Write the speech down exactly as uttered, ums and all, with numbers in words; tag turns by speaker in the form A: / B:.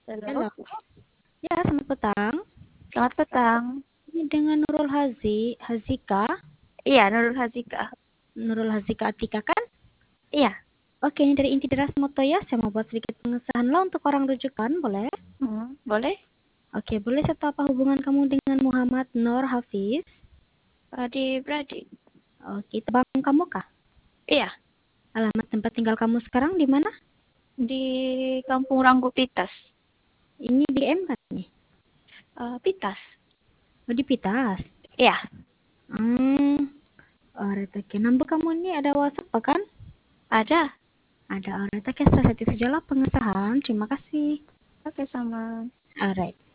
A: Halo,
B: Halo, ya selamat petang.
A: selamat petang.
B: Ini dengan Nurul Hazi, Hazika,
A: Iya, Nurul Hazika.
B: Nurul Hazika Atika kan?
A: Iya,
B: Oke, ini dari Inti Deras Moto ya. Saya mau buat sedikit pengesahan lo untuk orang rujukan, boleh?
A: hmm, boleh.
B: Oke, boleh saya tahu apa hubungan kamu dengan Muhammad Nur Hafiz?
A: Adik-beradik.
B: Oke, tebang kamu kah?
A: Iya,
B: Alamat tempat tinggal kamu sekarang di mana?
A: di Kampung Rangkupitas.
B: Ini di M kan nih?
A: Uh, Pitas.
B: Oh, di Pitas.
A: Iya,
B: Hmm, oh, oke. Nomor kamu ini ada WhatsApp kan?
A: ada.
B: Ada, alright. Oke, selesai sajalah pengesahan. Terima kasih.
A: Oke, sama.
B: Alright.